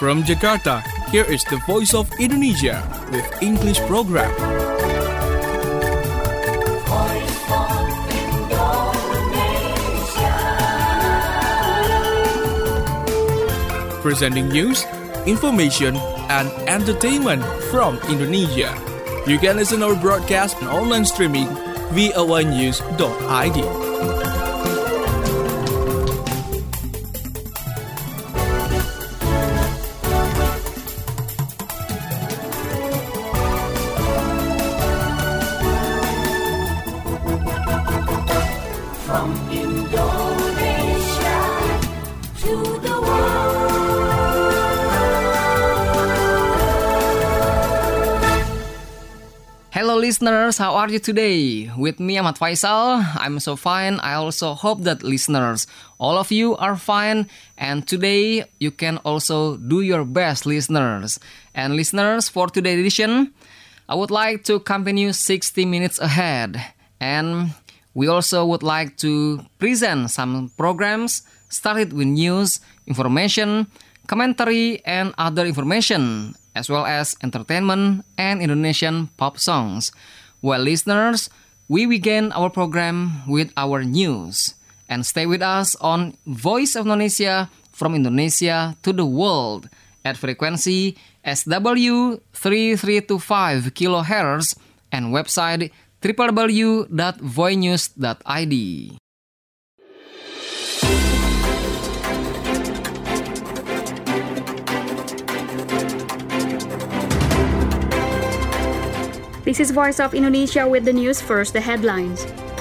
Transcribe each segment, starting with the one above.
From Jakarta, here is the Voice of Indonesia with English program. Voice of Indonesia. Presenting news, information, and entertainment from Indonesia. You can listen our broadcast and online streaming voanews.id. From Indonesia to the Hello listeners, how are you today? With me Ahmad Faisal, I'm so fine. I also hope that listeners, all of you are fine. And today you can also do your best, listeners. And listeners, for today's edition, I would like to accompany you 60 minutes ahead. And we also would like to present some programs started with news, information, commentary, and other information, as well as entertainment and Indonesian pop songs. Well, listeners, we begin our program with our news. And stay with us on Voice of Indonesia from Indonesia to the world at frequency SW 3325 kHz and website www.voinews.id. This is Voice of Indonesia with the news. First, the headlines.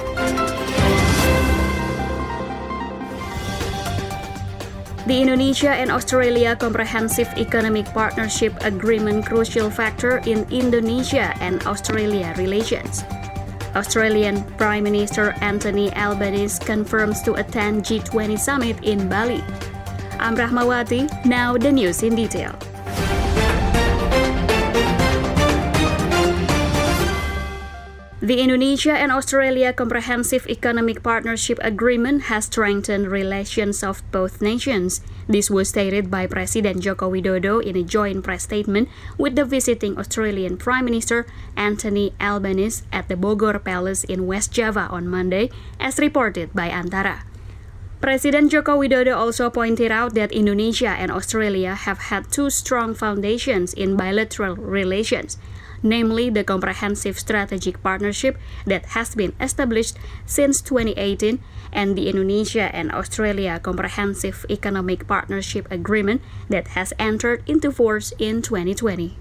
The Indonesia and Australia Comprehensive Economic Partnership Agreement crucial factor in Indonesia and Australia relations. Australian Prime Minister Anthony Albanese confirms to attend G20 summit in Bali. I'm Rahmawati, now the news in detail. The Indonesia and Australia Comprehensive Economic Partnership Agreement has strengthened relations of both nations. This was stated by President Joko Widodo in a joint press statement with the visiting Australian Prime Minister Anthony Albanese at the Bogor Palace in West Java on Monday, as reported by Antara. President Joko Widodo also pointed out that Indonesia and Australia have had two strong foundations in bilateral relations, namely the Comprehensive Strategic Partnership that has been established since 2018 and the Indonesia and Australia Comprehensive Economic Partnership Agreement that has entered into force in 2020.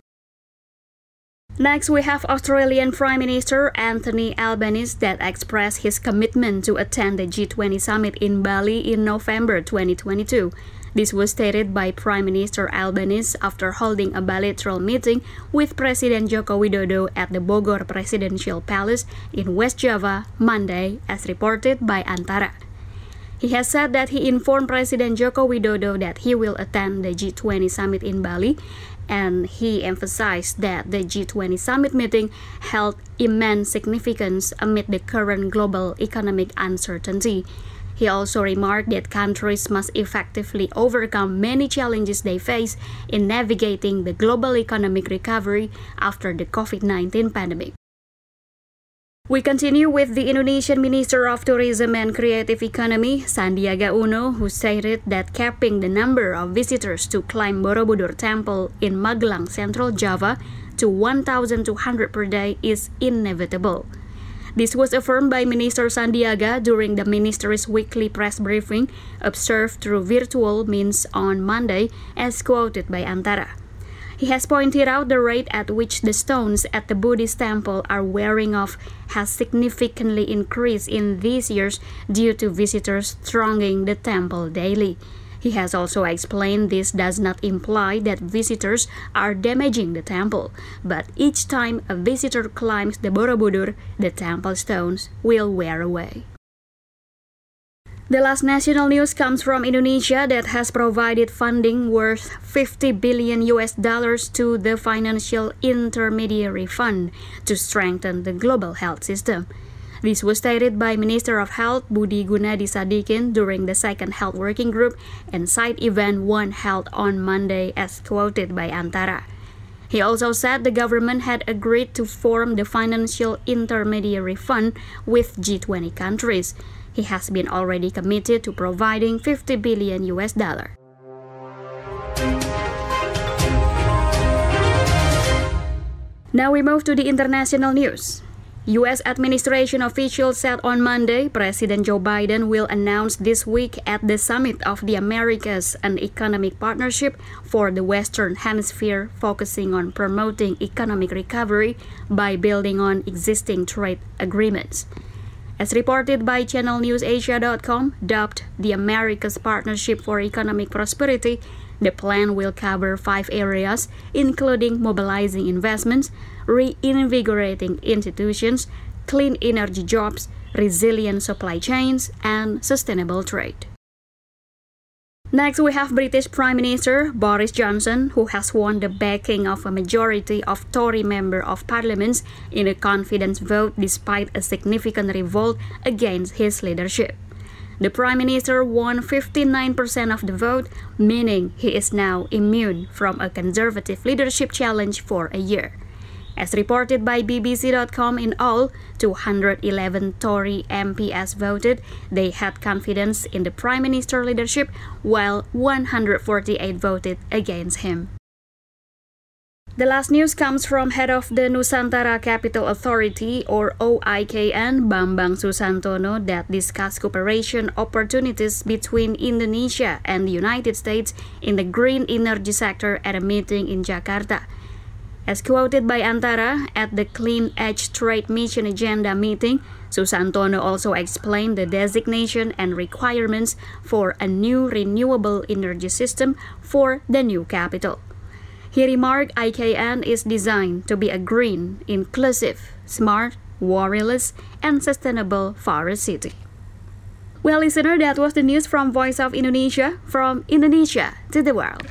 Next, we have Australian Prime Minister Anthony Albanese that expressed his commitment to attend the G20 summit in Bali in November 2022. This was stated by Prime Minister Albanese after holding a bilateral meeting with President Joko Widodo at the Bogor Presidential Palace in West Java Monday, as reported by Antara. He has said that he informed President Joko Widodo that he will attend the G20 summit in Bali, and he emphasized that the G20 summit meeting held immense significance amid the current global economic uncertainty. He also remarked that countries must effectively overcome many challenges they face in navigating the global economic recovery after the COVID-19 pandemic. We continue with the Indonesian Minister of Tourism and Creative Economy, Sandiaga Uno, who stated that capping the number of visitors to climb Borobudur Temple in Magelang, Central Java, to 1,200 per day is inevitable. This was affirmed by Minister Sandiaga during the ministry's weekly press briefing, observed through virtual means on Monday, as quoted by Antara. He has pointed out the rate at which the stones at the Buddhist temple are wearing off has significantly increased in these years due to visitors thronging the temple daily. He has also explained this does not imply that visitors are damaging the temple, but each time a visitor climbs the Borobudur, the temple stones will wear away. The last national news comes from Indonesia that has provided funding worth $50 billion to the Financial Intermediary Fund to strengthen the global health system. This was stated by Minister of Health Budi Gunadi Sadikin during the second health working group and side event one held on Monday, as quoted by Antara. He also said the government had agreed to form the Financial Intermediary Fund with G20 countries. He has been already committed to providing $50 billion. Now we move to the international news. U.S. administration officials said on Monday President Joe Biden will announce this week at the Summit of the Americas an economic partnership for the Western Hemisphere focusing on promoting economic recovery by building on existing trade agreements. As reported by ChannelNewsAsia.com, dubbed the Americas Partnership for Economic Prosperity, the plan will cover 5 areas, including mobilizing investments, reinvigorating institutions, clean energy jobs, resilient supply chains, and sustainable trade. Next, we have British Prime Minister Boris Johnson, who has won the backing of a majority of Tory Member of Parliament in a confidence vote despite a significant revolt against his leadership. The Prime Minister won 59% of the vote, meaning he is now immune from a Conservative leadership challenge for a year. As reported by BBC.com, in all, 211 Tory MPs voted. They had confidence in the Prime Minister leadership, while 148 voted against him. The last news comes from head of the Nusantara Capital Authority, or OIKN, Bambang Susantono, that discussed cooperation opportunities between Indonesia and the United States in the green energy sector at a meeting in Jakarta. As quoted by Antara, at the Clean Edge Trade Mission Agenda meeting, Susantono also explained the designation and requirements for a new renewable energy system for the new capital. He remarked IKN is designed to be a green, inclusive, smart, warriorless, and sustainable forest city. Well, listener, that was the news from Voice of Indonesia, from Indonesia to the world.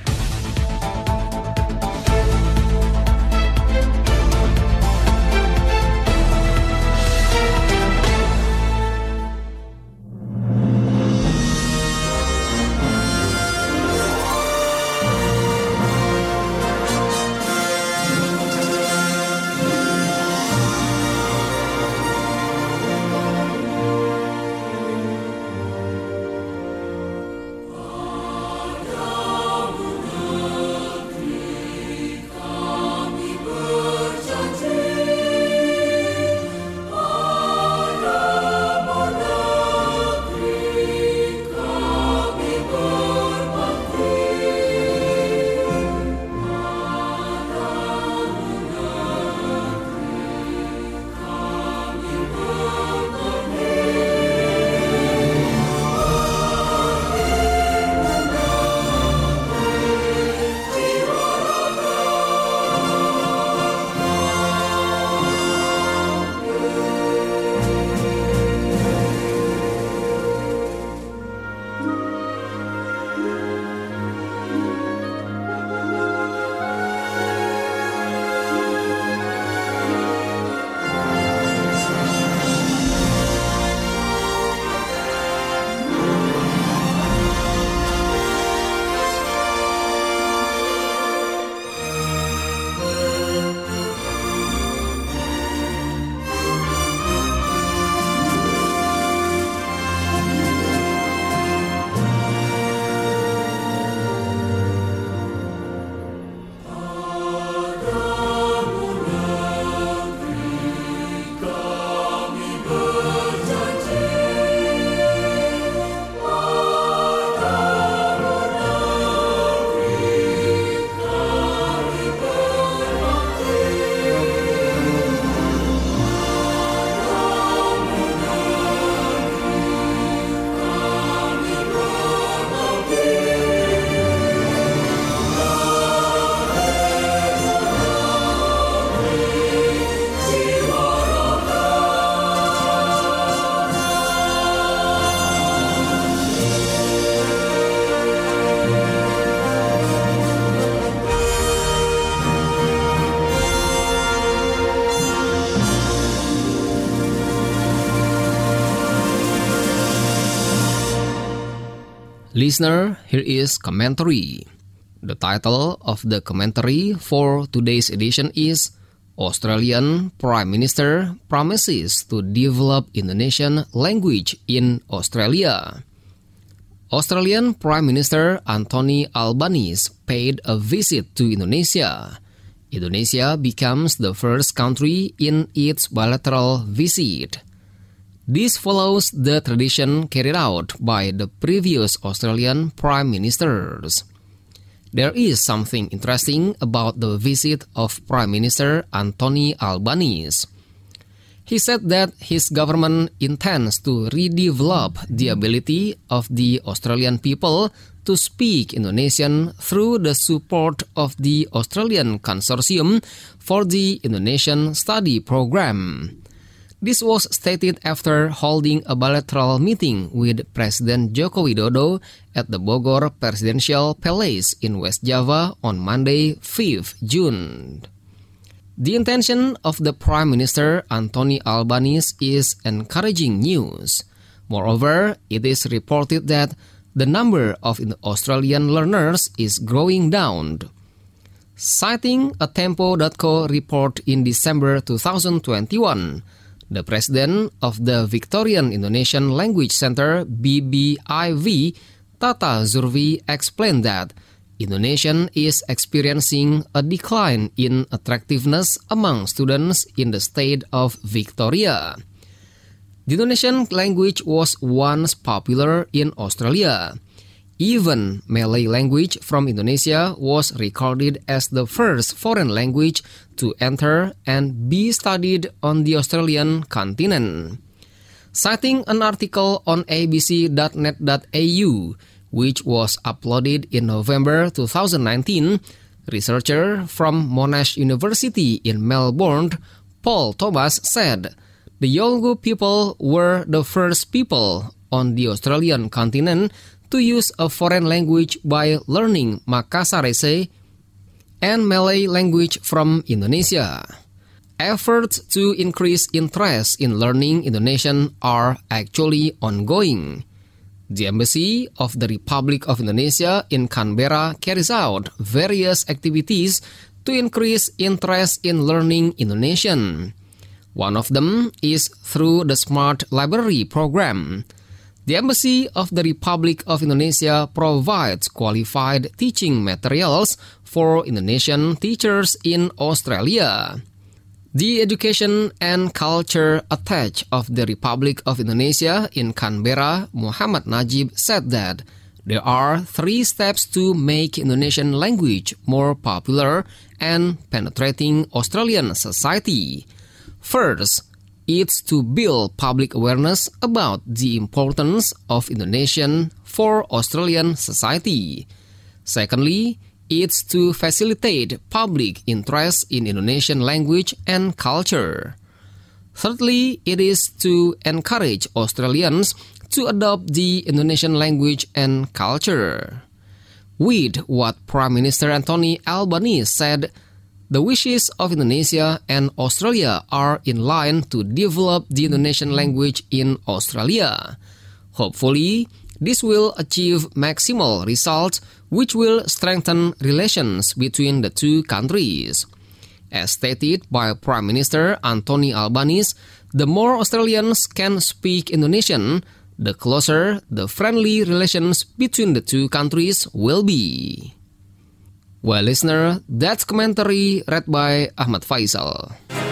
Listener, here is commentary. The title of the commentary for today's edition is Australian Prime Minister Promises to Develop Indonesian Language in Australia. Australian Prime Minister Anthony Albanese paid a visit to Indonesia. Indonesia becomes the first country in its bilateral visit. This follows the tradition carried out by the previous Australian Prime Ministers. There is something interesting about the visit of Prime Minister Anthony Albanese. He said that his government intends to redevelop the ability of the Australian people to speak Indonesian through the support of the Australian Consortium for the Indonesian Study Program. This was stated after holding a bilateral meeting with President Joko Widodo at the Bogor Presidential Palace in West Java on Monday, 5th June. The intention of the Prime Minister Anthony Albanese is encouraging news. Moreover, it is reported that the number of Australian learners is growing down. Citing a Tempo.co report in December 2021, the president of the Victorian Indonesian Language Center BBIV, Tata Zurvi, explained that Indonesian is experiencing a decline in attractiveness among students in the state of Victoria. The Indonesian language was once popular in Australia. Even Malay language from Indonesia was recorded as the first foreign language to enter and be studied on the Australian continent. Citing an article on abc.net.au, which was uploaded in November 2019, researcher from Monash University in Melbourne, Paul Thomas, said the Yolngu people were the first people on the Australian continent to use a foreign language by learning Makassarese and Malay language from Indonesia. Efforts to increase interest in learning Indonesian are actually ongoing. The Embassy of the Republic of Indonesia in Canberra carries out various activities to increase interest in learning Indonesian. One of them is through the Smart Library program. The Embassy of the Republic of Indonesia provides qualified teaching materials for Indonesian teachers in Australia. The Education and Culture Attaché of the Republic of Indonesia in Canberra, Muhammad Najib, said that there are 3 steps to make Indonesian language more popular and penetrating Australian society. First, it's to build public awareness about the importance of Indonesian for Australian society. Secondly, it's to facilitate public interest in Indonesian language and culture. Thirdly, it is to encourage Australians to adopt the Indonesian language and culture. With what Prime Minister Anthony Albanese said, the wishes of Indonesia and Australia are in line to develop the Indonesian language in Australia. Hopefully, this will achieve maximal results which will strengthen relations between the two countries. As stated by Prime Minister Anthony Albanese, the more Australians can speak Indonesian, the closer the friendly relations between the two countries will be. Well, listener, that's commentary read by Ahmad Faisal.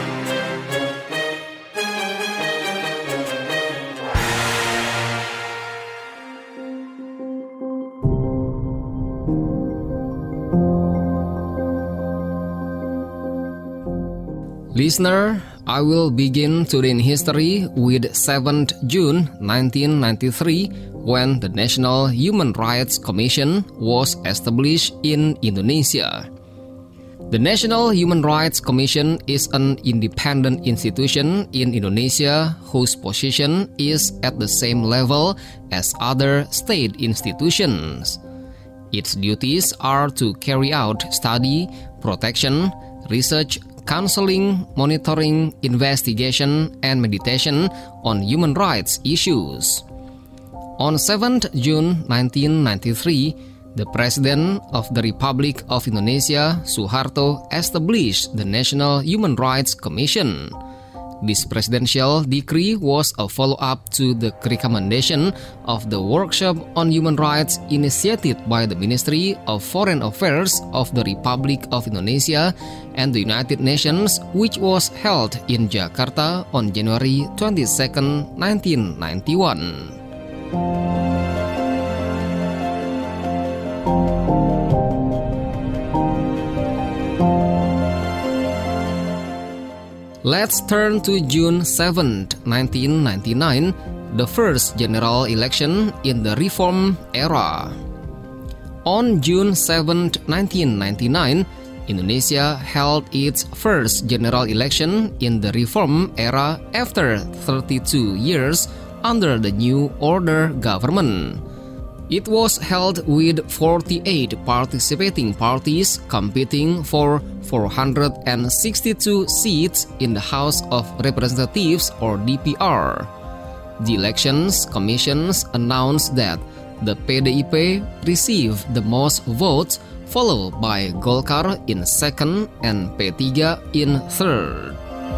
Listener, I will begin today in history with 7th June 1993 when the National Human Rights Commission was established in Indonesia. The National Human Rights Commission is an independent institution in Indonesia whose position is at the same level as other state institutions. Its duties are to carry out study, protection, research, counseling, monitoring, investigation, and mediation on human rights issues. On 7th June 1993, the President of the Republic of Indonesia, Suharto, established the National Human Rights Commission. This presidential decree was a follow-up to the recommendation of the Workshop on Human Rights initiated by the Ministry of Foreign Affairs of the Republic of Indonesia and the United Nations, which was held in Jakarta on January 22, 1991. Let's turn to June 7, 1999, the first general election in the reform era. On June 7, 1999, Indonesia held its first general election in the reform era after 32 years under the new order government. It was held with 48 participating parties competing for 462 seats in the House of Representatives or DPR. The Elections Commissions announced that the PDIP received the most votes, followed by Golkar in second and P3 in third.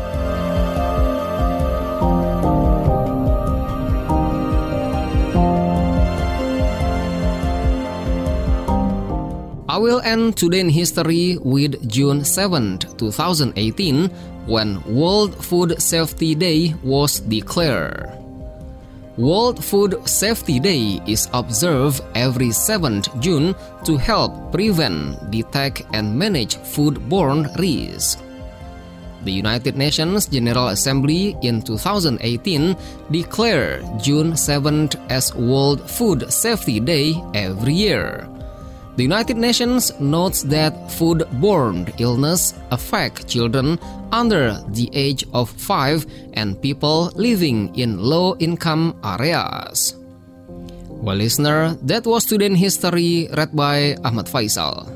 I will end today in history with June 7, 2018, when World Food Safety Day was declared. World Food Safety Day is observed every 7th June to help prevent, detect, and manage foodborne risks. The United Nations General Assembly in 2018 declared June 7th as World Food Safety Day every year. The United Nations notes that foodborne illness affect children under the age of 5 and people living in low-income areas. Well, listener, that was Today in History read by Ahmad Faisal.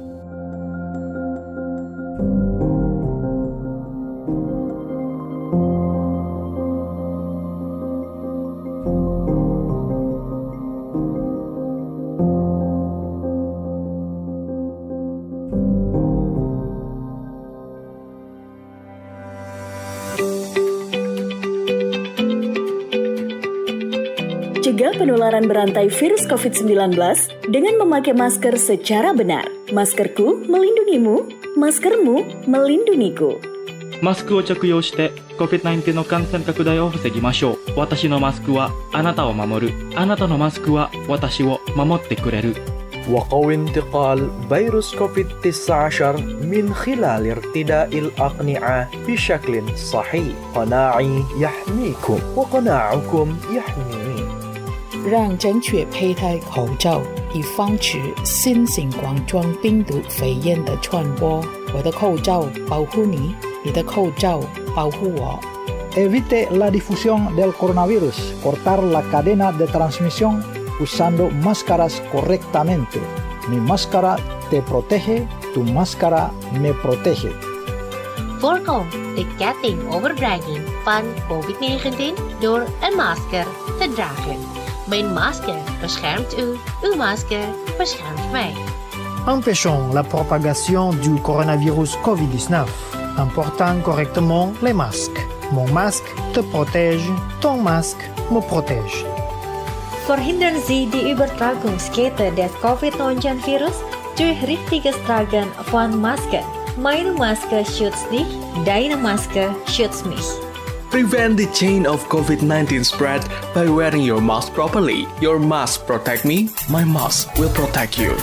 Cegah penularan berantai virus COVID-19 dengan memakai masker secara benar. Maskerku melindungimu, maskermu melindungiku. マスクを着用して COVID-19 の感染拡大を防ぎましょう。私のマスクはあなたを守る。あなたのマスクは私を守ってくれる。 وقوي انتقال فيروس كوفيد-19 من خلال ارتداء الأقنعة بشكل صحيح. قناعي يحميكم وقناعكم يحميني. 让正确佩戴口罩，以防止新型冠状病毒肺炎的传播。我的口罩保护你，你的口罩保护我。 Evite la difusión del coronavirus. Cortar la cadena de transmisión usando máscaras correctamente. Mi máscara te protege, tu máscara me protege. Voorkom de ketting overbrenging van COVID-19 door een masker te dragen. Mijn masker beschermt u, uw masker beschermt mij. Empêchons la propagation du coronavirus COVID-19 en portant correctement les masques. Mon masque te protège, ton masque me protège. Verhindern Sie die Übertragungskette des Covid-19-Virus durch richtiges Tragen von Masken. Meine Maske schützt dich, deine Maske schützt mich. Prevent the chain of COVID-19 spread by wearing your mask properly. Your mask protect me, my mask will protect you.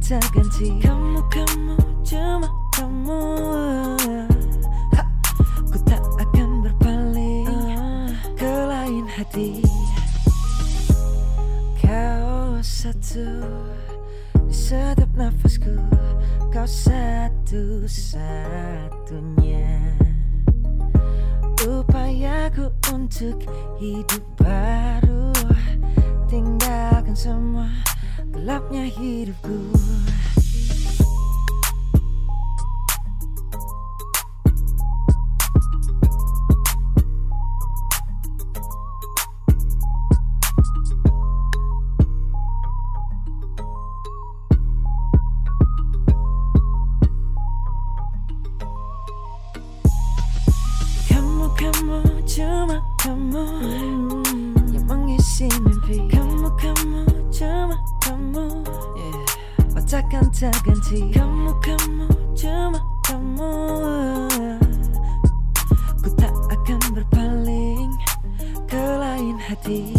terganti. Kamu cuma kamu. Ku tak akan berpaling ke lain hati. Kau satu di setiap nafasku, kau satu-satunya upayaku untuk hidup baru, tinggalkan semua gelapnya hidupku. Kamu cuma kamu yang mengisi mimpi. Kamu cuma kamu, takkan terganti. Kamu cuma kamu. Ku tak akan berpaling ke lain hati.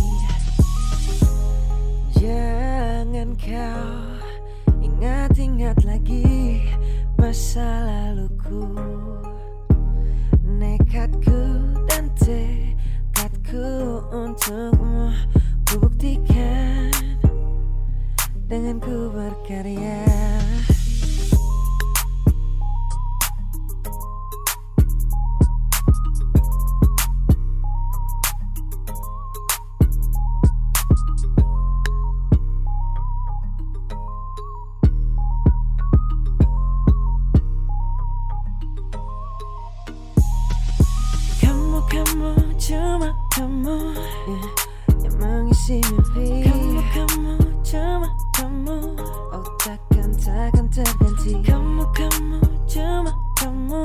Jangan kau ingat-ingat lagi masa laluku. Nekatku dan tekadku untukmu ku buktikan dengan ku berkarya. Kamu cuma kamu yang mengisi mimpi. Kamu cuma kamu, oh takkan terganti. Kamu cuma kamu.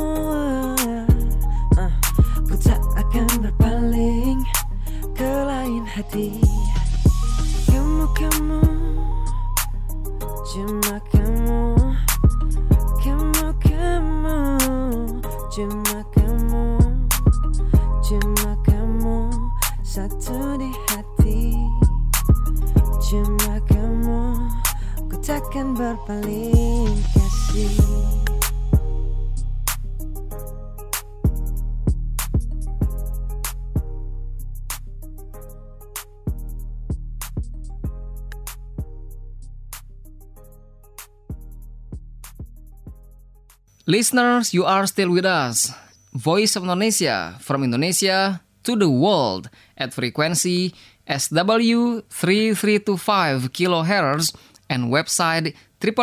Ku tak akan berpaling ke lain hati. Kamu cuma kamu. Kamu cuma kamu. Cuma kamu satu di hati. Cuma kamu, ku takkan berpaling kasih. Listeners, you are still with us. Voice of Indonesia, from Indonesia to the world at frequency SW 3325 kHz and website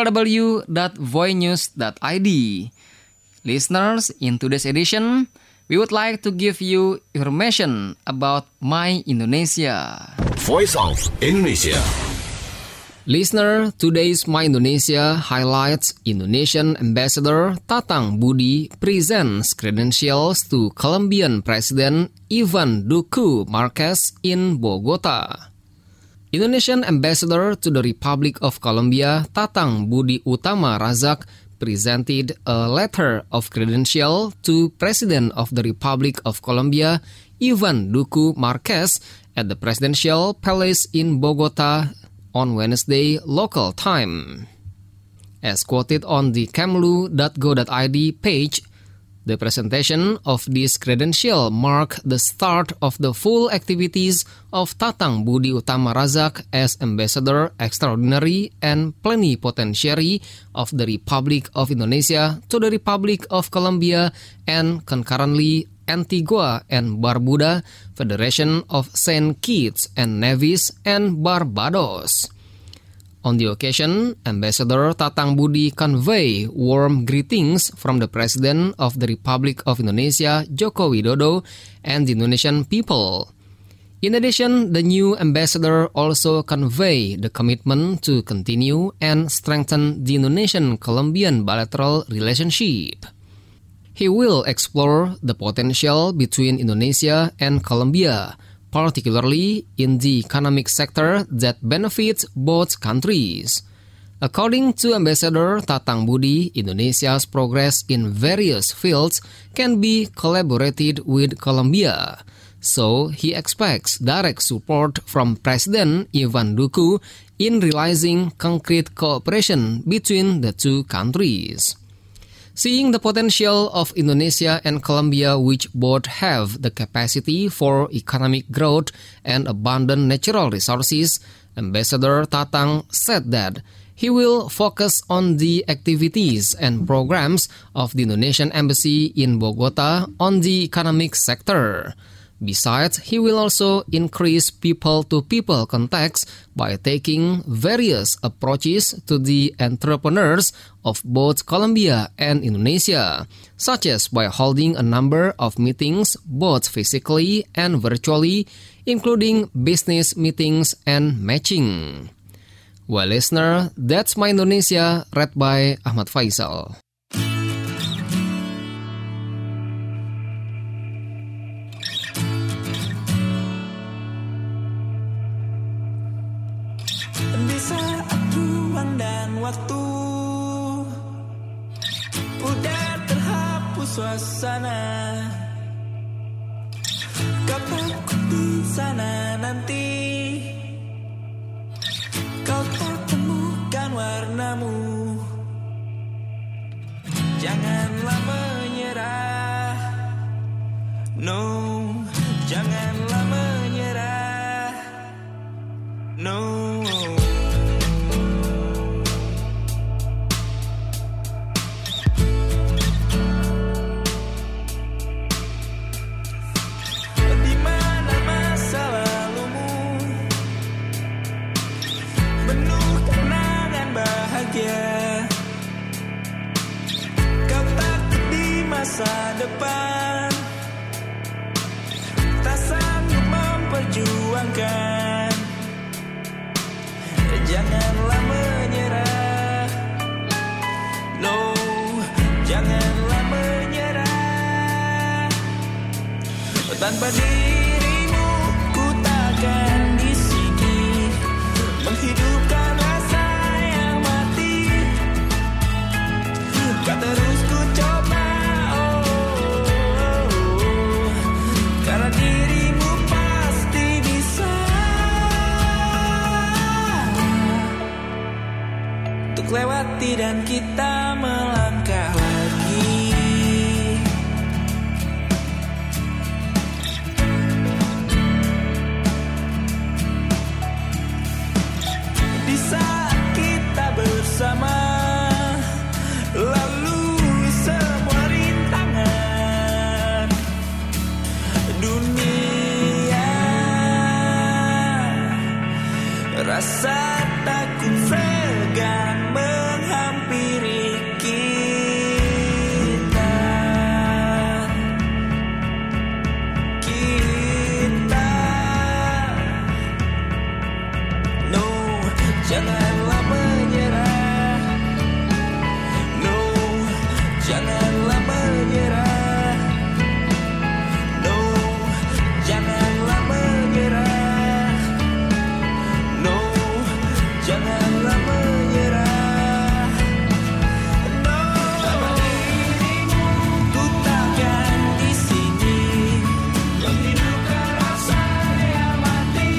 www.voinews.id. Listeners, in today's edition, we would like to give you information about My Indonesia. Voice of Indonesia. Listener, today's My Indonesia highlights Indonesian Ambassador Tatang Budi presents credentials to Colombian President Ivan Duque Marquez in Bogota. Indonesian Ambassador to the Republic of Colombia Tatang Budi Utama Razak presented a letter of credential to President of the Republic of Colombia Ivan Duque Marquez at the Presidential Palace in Bogota on Wednesday local time. As quoted on the kemlu.go.id page, the presentation of this credential marked the start of the full activities of Tatang Budi Utama Razak as Ambassador Extraordinary and Plenipotentiary of the Republic of Indonesia to the Republic of Colombia and concurrently Antigua and Barbuda, Federation of Saint Kitts and Nevis, and Barbados. On the occasion, Ambassador Tatang Budi conveyed warm greetings from the President of the Republic of Indonesia, Joko Widodo, and the Indonesian people. In addition, the new ambassador also conveyed the commitment to continue and strengthen the Indonesian-Colombian bilateral relationship. He will explore the potential between Indonesia and Colombia, particularly in the economic sector that benefits both countries. According to Ambassador Tatang Budi, Indonesia's progress in various fields can be collaborated with Colombia. So he expects direct support from President Ivan Duque in realizing concrete cooperation between the two countries. Seeing the potential of Indonesia and Colombia, which both have the capacity for economic growth and abundant natural resources, Ambassador Tatang said that he will focus on the activities and programs of the Indonesian Embassy in Bogota on the economic sector. Besides, he will also increase people-to-people contacts by taking various approaches to the entrepreneurs of both Colombia and Indonesia, such as by holding a number of meetings both physically and virtually, including business meetings and matching. Well, listener, that's my Indonesia, read by Ahmad Faisal. Di saat ruang dan waktu udah terhapus suasana, kau takut di sana nanti kau tak temukan warnamu. Janganlah menyerah, no, janganlah menyerah, no. Masa depan tak sanggup memperjuangkan, janganlah menyerah, no, janganlah menyerah. Tanpa dirimu ku takkan di sini menghidupkan rasa yang mati. Kau terus ku coba, dirimu pasti bisa untuk lewati dan kita melangkah lagi. Di saat kita bersama lalui semua rintangan dunia, rasa takut segan menghampiri kita. No, janganlah menyerah, no, janganlah menyerah, no, janganlah menyerah, no, janganlah menyerah, no. Tanpa dirimu ku takkan di sini menghidupkan rasa yang mati.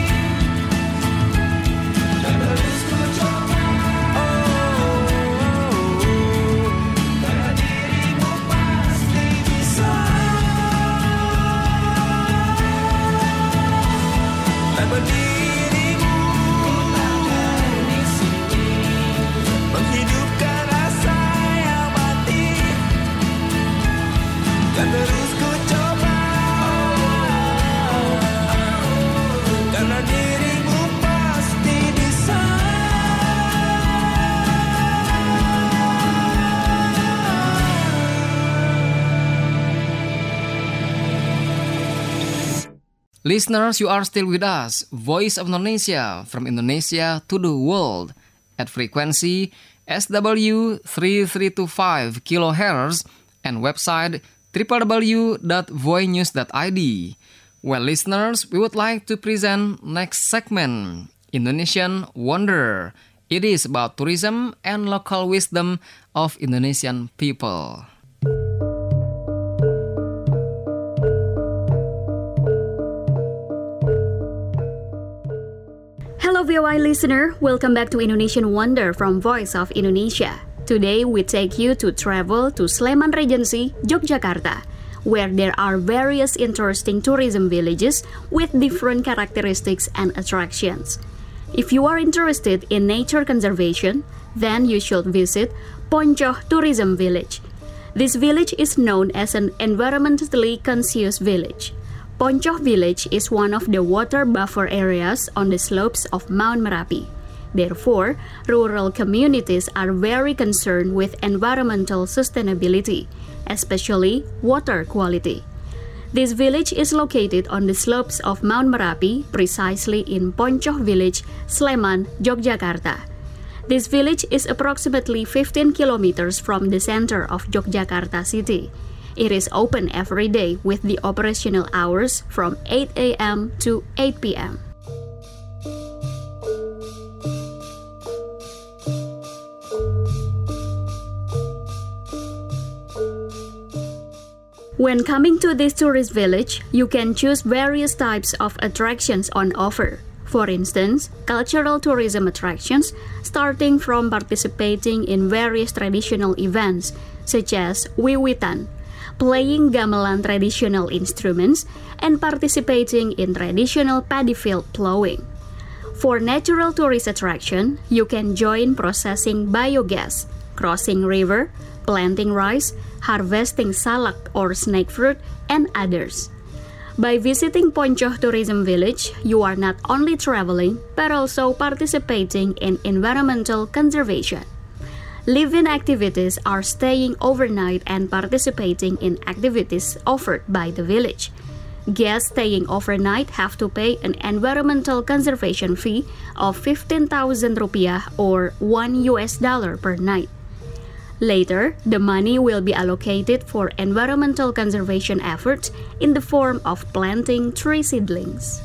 Dan terus ku coba, karena dirimu pasti bisa. Tanpa dirimu ku takkan di sini menghidupkan rasa yang mati. Kan terus ku coba, karena dirimu pasti bisa. Listeners, you are still with us, Voice of Indonesia, from Indonesia to the world, at frequency SW 3325 kHz and website www.voinews.id. Well, listeners, we would like to present next segment, Indonesian Wonder. It is about tourism and local wisdom of Indonesian people. VOA listener, welcome back to Indonesian Wonder from Voice of Indonesia. Today we take you to travel to Sleman Regency, Yogyakarta, where there are various interesting tourism villages with different characteristics and attractions. If you are interested in nature conservation, then you should visit Poncoh Tourism Village. This village is known as an environmentally conscious village. Poncoh Village is one of the water buffer areas on the slopes of Mount Merapi. Therefore, rural communities are very concerned with environmental sustainability, especially water quality. This village is located on the slopes of Mount Merapi, precisely in Poncoh Village, Sleman, Yogyakarta. This village is approximately 15 kilometers from the center of Yogyakarta city. It is open every day with the operational hours from 8 a.m. to 8 p.m. When coming to this tourist village, you can choose various types of attractions on offer. For instance, cultural tourism attractions, starting from participating in various traditional events, such as Wiwitan, playing gamelan traditional instruments, and participating in traditional paddy field plowing. For natural tourist attraction, you can join processing biogas, crossing river, planting rice, harvesting salak or snake fruit, and others. By visiting Poncoh Tourism Village, you are not only traveling, but also participating in environmental conservation. Live-in activities are staying overnight and participating in activities offered by the village. Guests staying overnight have to pay an environmental conservation fee of 15,000 rupiah or $1 per night. Later, the money will be allocated for environmental conservation efforts in the form of planting tree seedlings.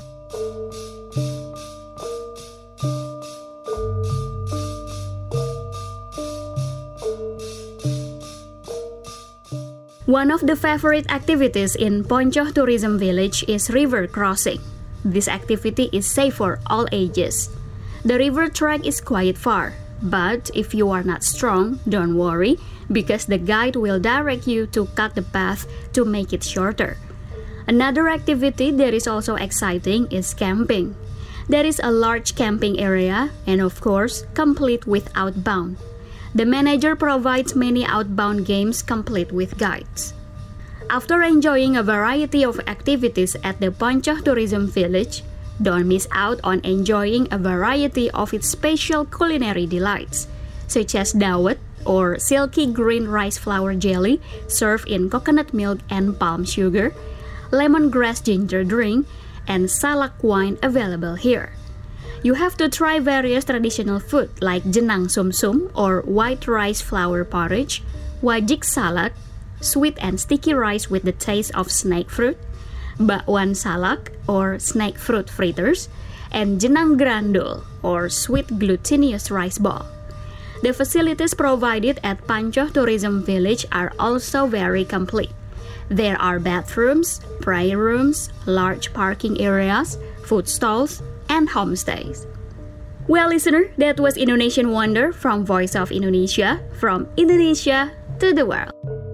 One of the favorite activities in Poncoh Tourism Village is river crossing. This activity is safe for all ages. The river track is quite far, but if you are not strong, don't worry, because the guide will direct you to cut the path to make it shorter. Another activity that is also exciting is camping. There is a large camping area and of course, complete with outbound. The manager provides many outbound games complete with guides. After enjoying a variety of activities at the Poncoh Tourism Village, don't miss out on enjoying a variety of its special culinary delights, such as dawet or silky green rice flour jelly served in coconut milk and palm sugar, lemongrass ginger drink, and salak wine available here. You have to try various traditional food like jenang sumsum or white rice flour porridge, wajik salad, sweet and sticky rice with the taste of snake fruit, bakwan salak or snake fruit fritters, and jenang grandul or sweet glutinous rice ball. The facilities provided at Poncoh Tourism Village are also very complete. There are bathrooms, prayer rooms, large parking areas, food stalls, and homestays. Well, listener, that was Indonesian Wonder from Voice of Indonesia, from Indonesia to the world.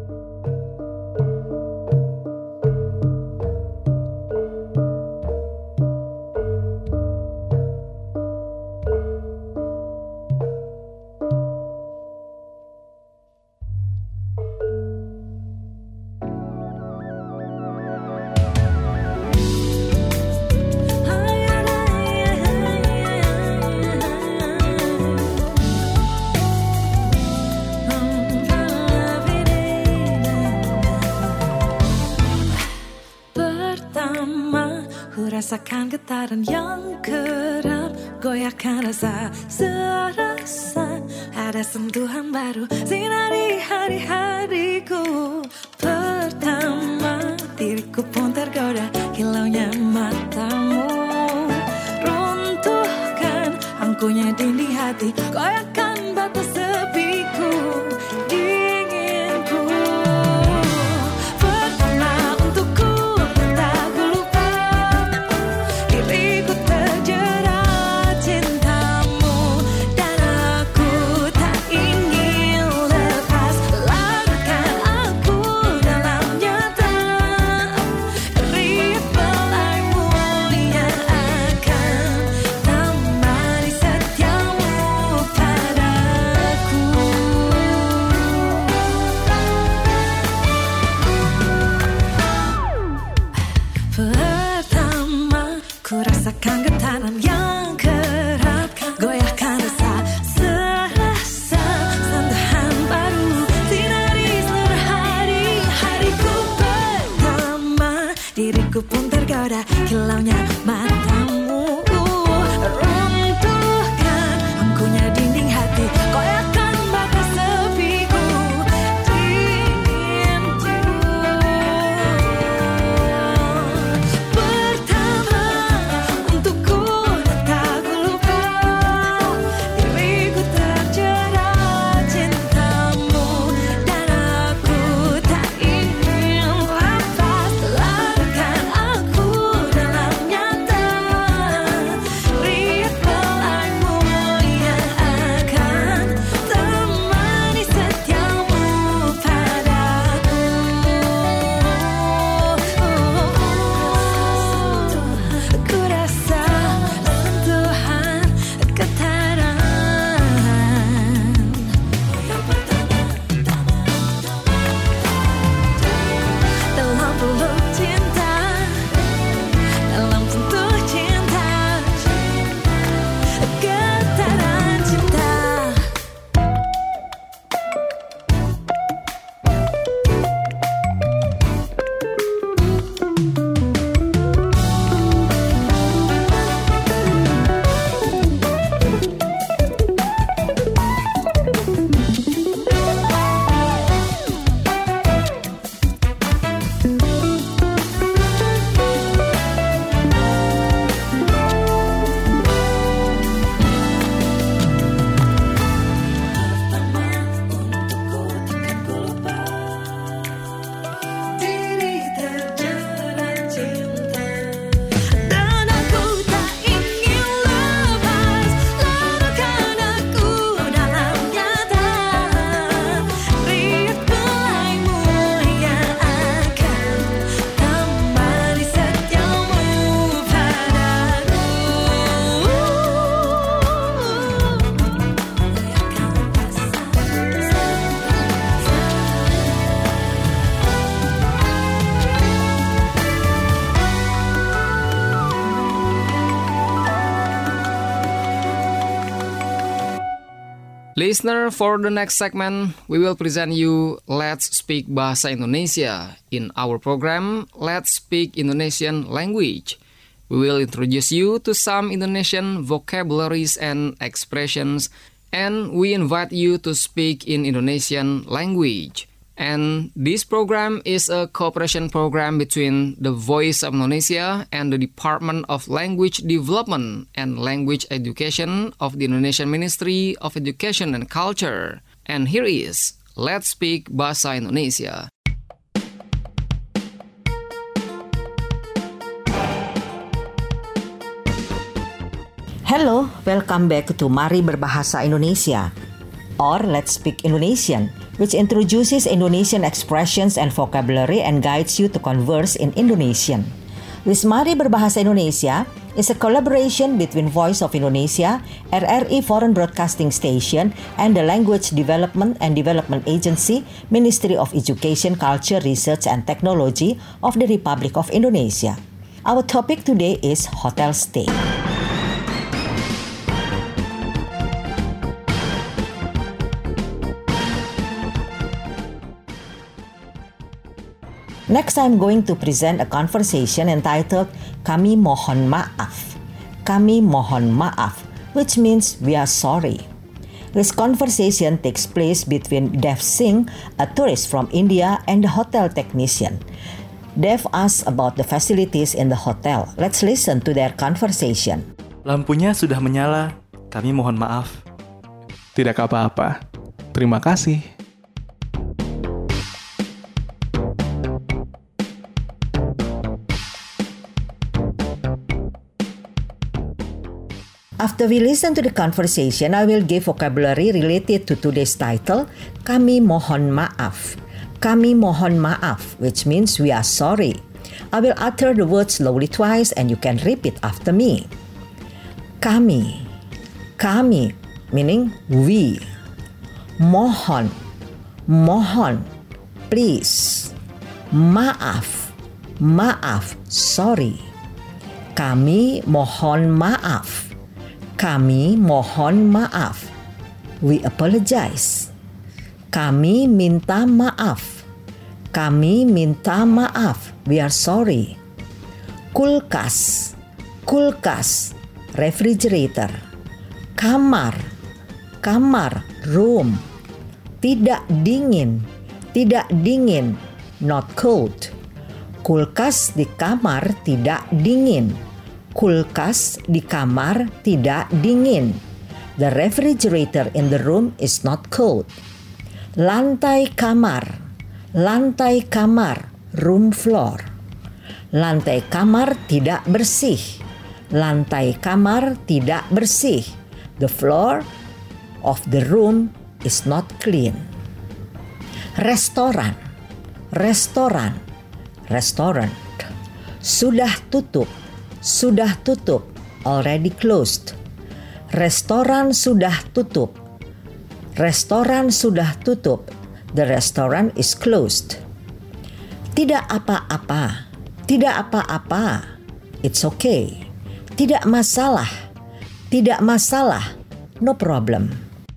Rasakan getaran yang kerap goyahkan rasa serasa ada sentuhan baru sinari hari-hariku pertama diriku pun tergoda kilaunya matamu runtuhkan angkunya dinding hati goyahkan batu sepiku dinginku pertama untukku tak lupa diriku terjerat cinta Listener, for the next segment, we will present you Let's Speak Bahasa Indonesia. In our program, Let's Speak Indonesian Language. We will introduce you to some Indonesian vocabularies and expressions, and we invite you to speak in Indonesian language. And this program is a cooperation program between the Voice of Indonesia and the Department of Language Development and Language Education of the Indonesian Ministry of Education and Culture. And here is Let's Speak Bahasa Indonesia. Hello, welcome back to Mari Berbahasa Indonesia, or Let's Speak Indonesian, which introduces Indonesian expressions and vocabulary and guides you to converse in Indonesian. This Mari Berbahasa Indonesia is a collaboration between Voice of Indonesia, RRI Foreign Broadcasting Station, and the Language Development and Development Agency, Ministry of Education, Culture, Research, and Technology of the Republic of Indonesia. Our topic today is hotel stay. Next, I'm going to present a conversation entitled Kami Mohon Maaf. Kami Mohon Maaf, which means we are sorry. This conversation takes place between Dev Singh, a tourist from India, and the hotel technician. Dev asks about the facilities in the hotel. Let's listen to their conversation. Lampunya sudah menyala. Kami mohon maaf. Tidak apa-apa. Terima kasih. After we listen to the conversation, I will give vocabulary related to today's title, Kami Mohon Maaf. Kami Mohon Maaf, which means we are sorry. I will utter the word slowly twice and you can repeat after me. Kami. Kami, meaning we. Mohon. Mohon, please. Maaf. Maaf, sorry. Kami mohon maaf. Kami mohon maaf. We apologize. Kami minta maaf. Kami minta maaf. We are sorry. Kulkas. Kulkas. Refrigerator. Kamar. Kamar. Room. Tidak dingin. Tidak dingin. Not cold. Kulkas di kamar tidak dingin. Kulkas di kamar tidak dingin. The refrigerator in the room is not cold. Lantai kamar. Lantai kamar. Room floor. Lantai kamar tidak bersih. Lantai kamar tidak bersih. The floor of the room is not clean. Restoran. Restoran. Restaurant. Sudah tutup. Sudah tutup, already closed. Restoran sudah tutup. Restoran sudah tutup. The restaurant is closed. Tidak apa-apa. Tidak apa-apa. It's okay. Tidak masalah. Tidak masalah. No problem.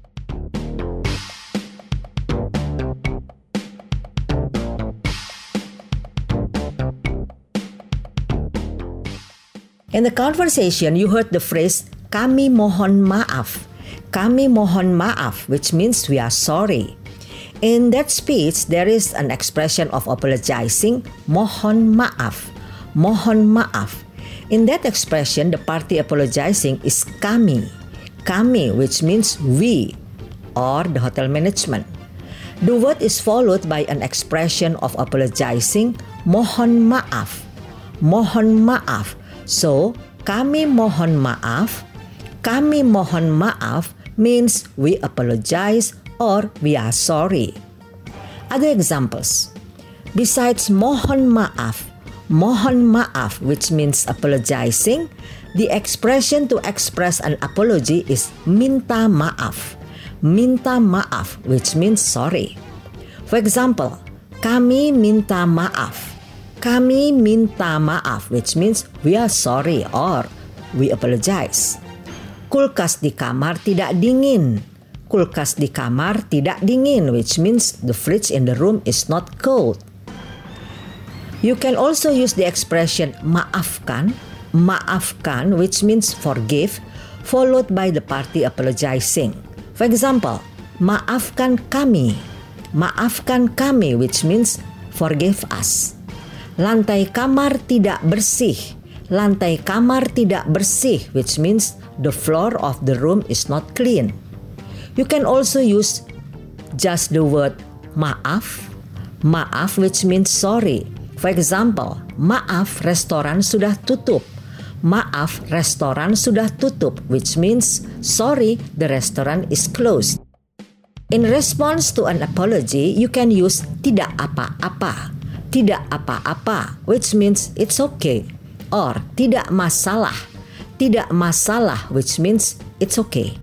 In the conversation, you heard the phrase, Kami mohon maaf. Kami mohon maaf, which means we are sorry. In that speech, there is an expression of apologizing, mohon maaf. Mohon maaf. In that expression, the party apologizing is kami. Kami, which means we, or the hotel management. The word is followed by an expression of apologizing, mohon maaf. Mohon maaf. So, kami mohon maaf. Kami mohon maaf means we apologize or we are sorry. Other examples. Besides mohon maaf, which means apologizing, the expression to express an apology is minta maaf. Minta maaf, which means sorry. For example, kami minta maaf. Kami minta maaf, which means we are sorry or we apologize. Kulkas di kamar tidak dingin. kulkas di kamar tidak dingin, which means the fridge in the room is not cold. You can also use the expression maafkan, which means forgive, followed by the party apologizing. For example, maafkan kami, which means forgive us. Lantai kamar tidak bersih, which means the floor of the room is not clean. You can also use just the word maaf, which means sorry. For example, maaf restoran sudah tutup. Which means sorry, the restaurant is closed. In response to an apology, you can use tidak apa-apa, which means it's okay. Or tidak masalah, which means it's okay.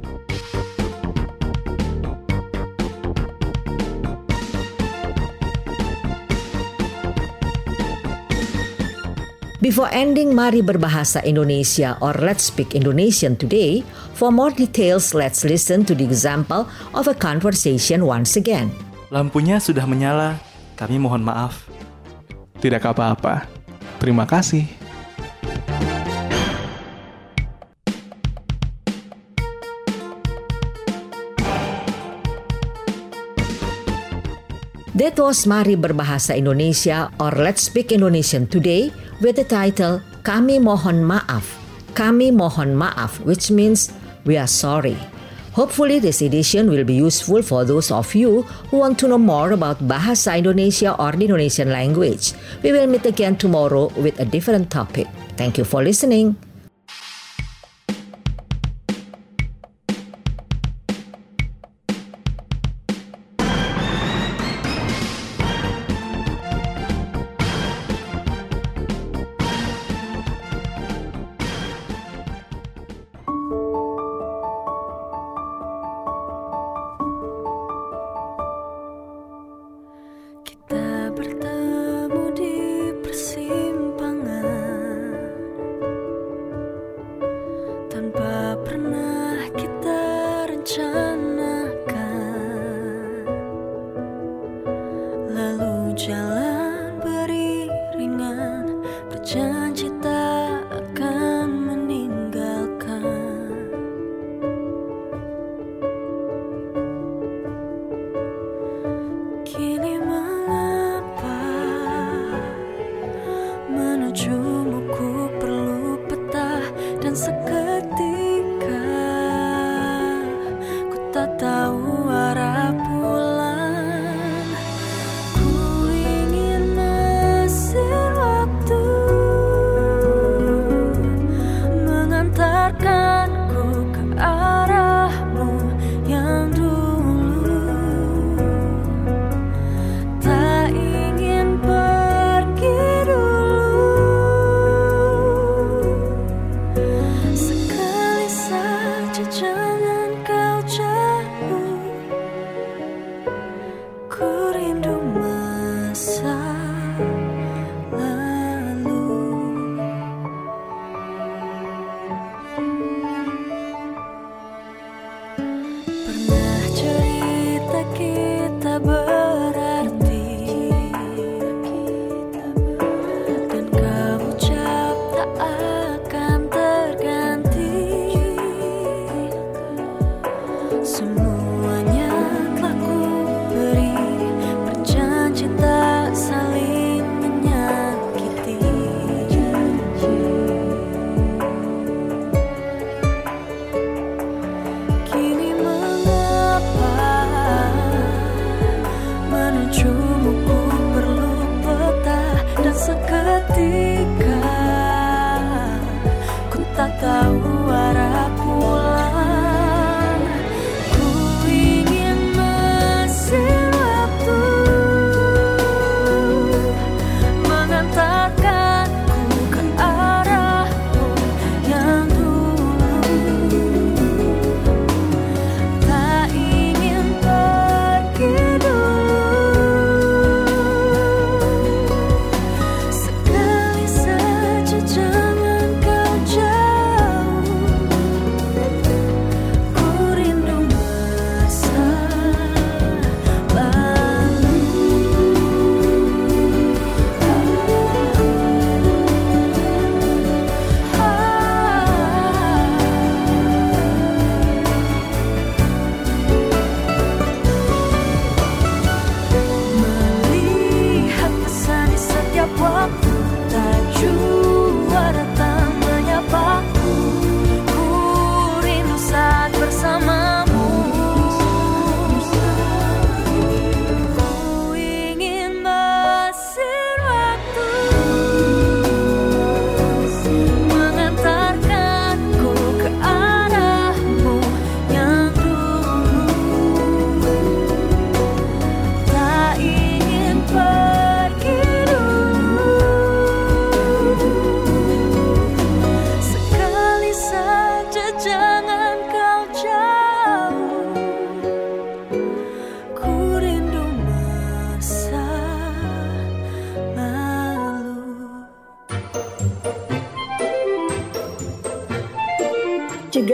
Before ending Mari Berbahasa Indonesia or Let's Speak Indonesian today, for more details, let's listen to the example of a conversation once again. Lampunya sudah menyala, kami mohon maaf. Tidak apa-apa. Terima kasih. That was Mari Berbahasa Indonesia or Let's Speak Indonesian today with the title Kami Mohon Maaf, which means we are sorry. Hopefully this edition will be useful for those of you who want to know more about Bahasa Indonesia or the Indonesian language. We will meet again tomorrow with a different topic. Thank you for listening. Jalan beriringan, berjanji tak akan meninggalkan. Kini mengapa menujumu ku perlu peta, dan seketika ku tak tahu arah pulang. Sekali saja jangan kau jauh.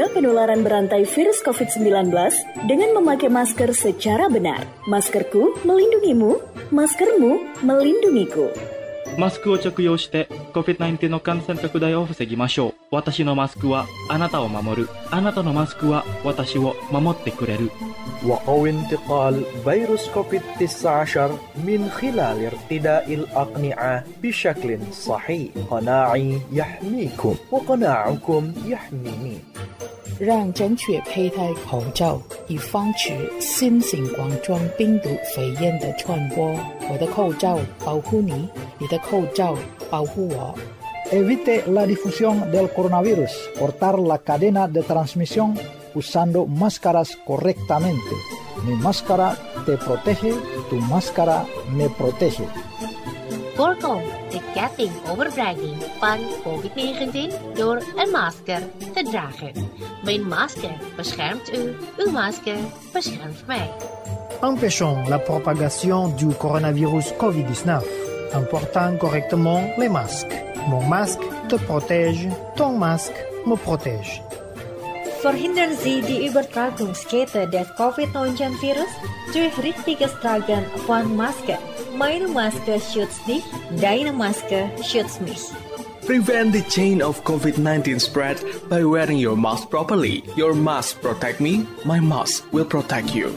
Cegah penularan berantai virus COVID-19 dengan memakai masker secara benar. Maskerku melindungimu, maskermu melindungiku. マスクを着用して COVID-19 の感染拡大を防ぎましょう。私のマスクはあなたを守る。あなたのマスクは私を守ってくれる。 وقوي انتقال فيروس كوفيد-19 من خلال ارتداء الأقنعة بشكل صحيح. قناعي يحميكم وقناعكم يحميني. 让正确佩戴口罩，以防止新型冠状病毒肺炎的传播。我的口罩保护你，你的口罩保护我。 Evite la difusión del coronavirus. Cortar la cadena de transmisión usando máscaras correctamente. Mi máscara te protege, tu máscara me protege. Voorkom de ketting overbrenging van COVID-19 door een masker te dragen. Mijn masker beschermt u, uw masker beschermt mij. Empêchons la propagation du coronavirus COVID-19 en portant correctement les masques. Mon masque te protège, ton masque me protège. Verhindern Sie die Übertragungskette des Covid-19-Virus durch richtiges Tragen von Masken. Meine Maske schützt dich, deine Maske schützt mich. Prevent the chain of COVID-19 spread by wearing your mask properly. Your mask protect me, my mask will protect you.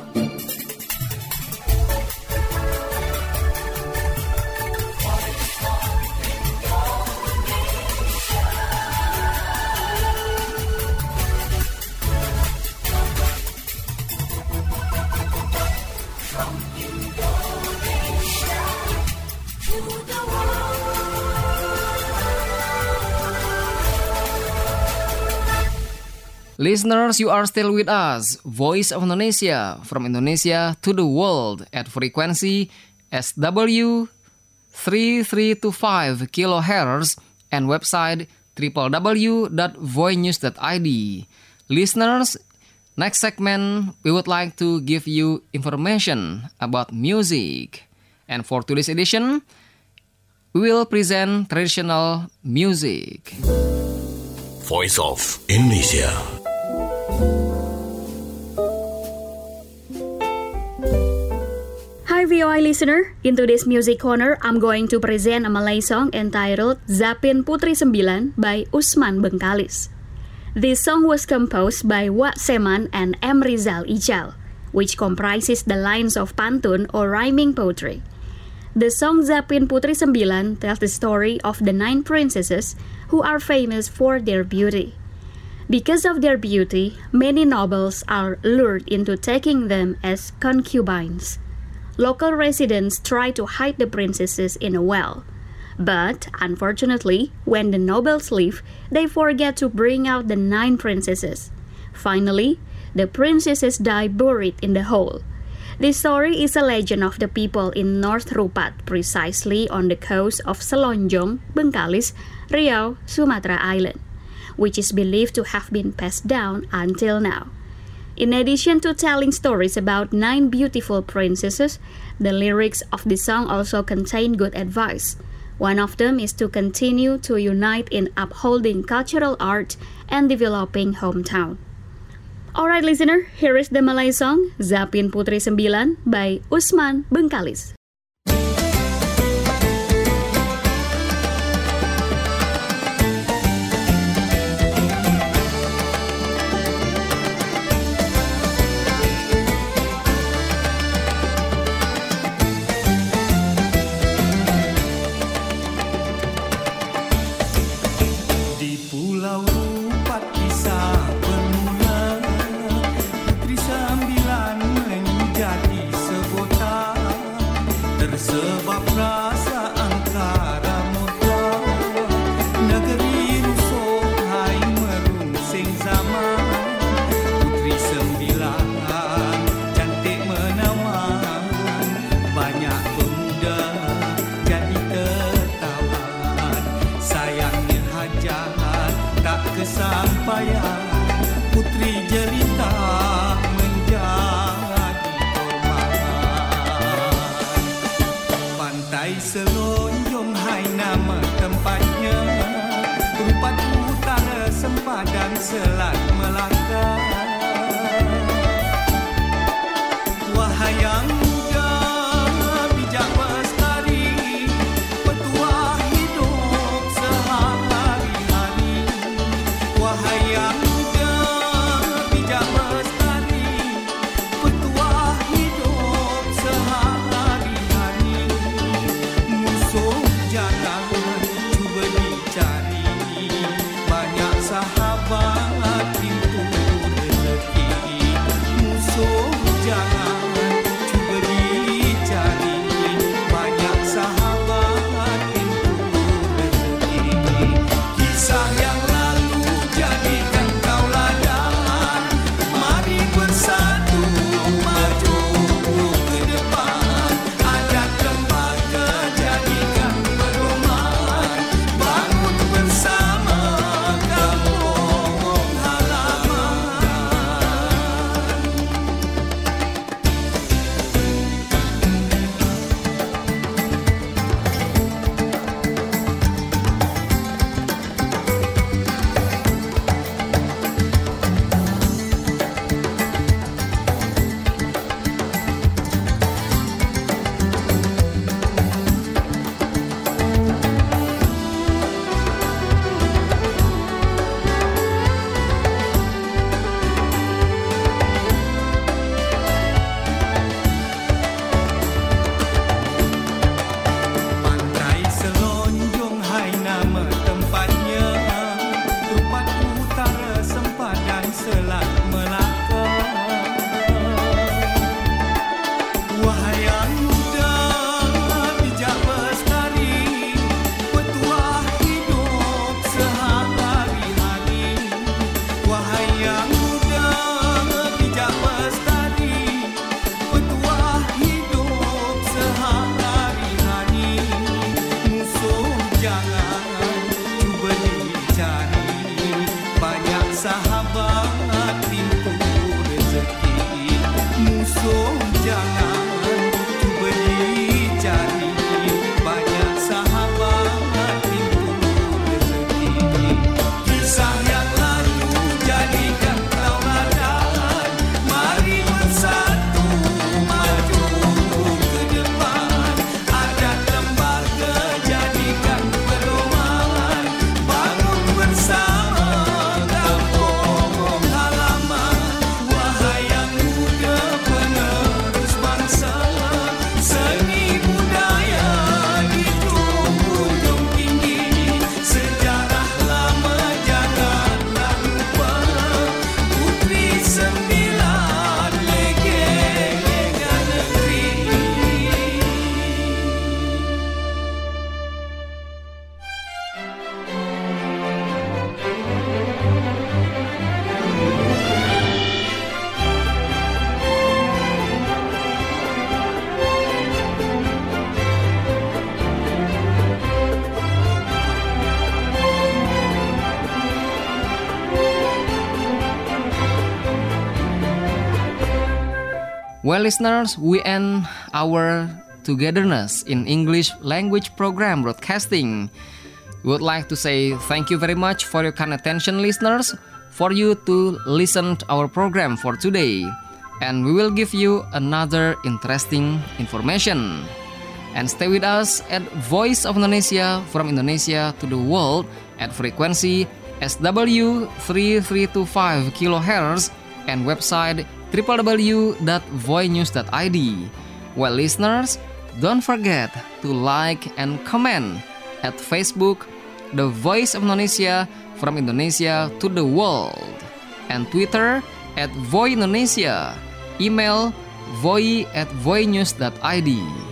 Listeners, you are still with us, Voice of Indonesia, from Indonesia to the world at frequency SW 3325 kHz and website www.voinews.id. Listeners, next segment we would like to give you information about music. And for today's edition, we will present traditional music. Voice of Indonesia. Hi VOA listener, in today's music corner, I'm going to present a Malay song entitled Zapin Putri Sembilan by Usman Bengkalis. This song was composed by Wak Seman and M. Rizal Ical, which comprises the lines of pantun or rhyming poetry. The song Zapin Putri Sembilan tells the story of the 9 princesses who are famous for their beauty. Because of their beauty, many nobles are lured into taking them as concubines. Local residents try to hide the princesses in a well. But, unfortunately, when the nobles leave, they forget to bring out the 9 princesses. Finally, the princesses die buried in the hole. This story is a legend of the people in North Rupat, precisely on the coast of Selonjong, Bengkalis, Riau, Sumatra Island, which is believed to have been passed down until now. In addition to telling stories about 9 beautiful princesses, the lyrics of the song also contain good advice. One of them is to continue to unite in upholding cultural art and developing hometown. Alright listener, here is the Malay song Zapin Putri Sembilan by Usman Bengkalis. Kesampaian putri jelita menjadi Well, listeners, we end our togetherness in English language program broadcasting. We would like to say thank you very much for your kind attention, listeners, for you to listen to our program for today. And we will give you another interesting information. And stay with us at Voice of Indonesia from Indonesia to the world at frequency SW 3325 kHz and website www.voinews.id. Well, listeners, don't forget to like and comment at Facebook, The Voice of Indonesia from Indonesia to the world, and Twitter at Voi Indonesia, email voi@voinews.id.